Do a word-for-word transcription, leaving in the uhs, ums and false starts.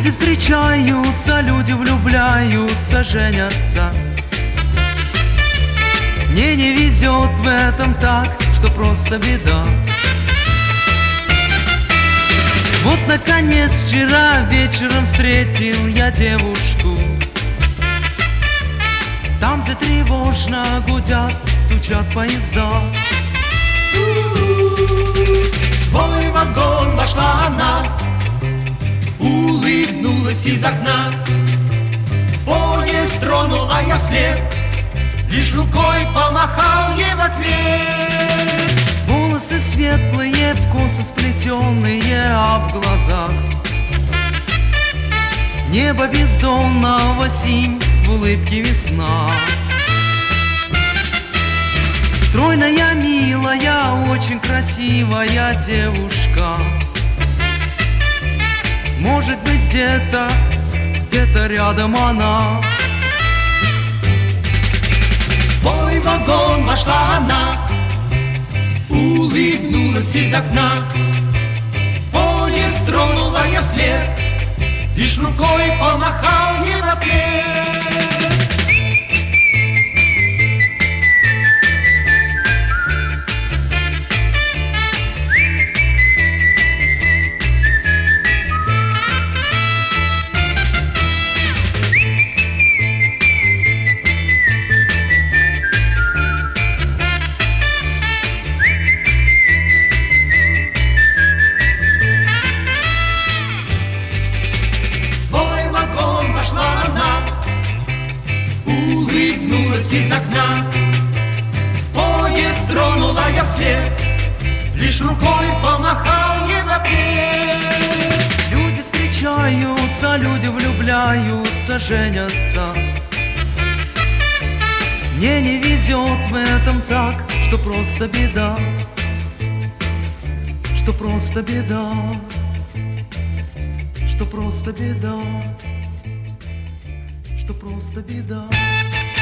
Люди встречаются, люди влюбляются, женятся. Мне не везет в этом так, что просто беда. Вот, наконец, вчера вечером встретил я девушку. Там, где тревожно гудят, стучат поезда. В свой вагон вошла она, улыбнулась из окна. Поезд тронула я вслед, лишь рукой помахал ей в ответ. Волосы светлые, в косы сплетенные, а в глазах небо бездонного синь, в улыбке весна. Стройная, милая, очень красивая девушка. Может быть, где-то, где-то рядом она. В свой вагон вошла она, улыбнулась из окна. Поезд тронула я вслед, лишь рукой помахал ей в ответ. Улыбнулась из окна, поезд тронула я вслед, лишь рукой помахал ей в ответ. Люди встречаются, люди влюбляются, женятся. Мне не везет в этом так, что просто беда, что просто беда, что просто беда, что просто беда.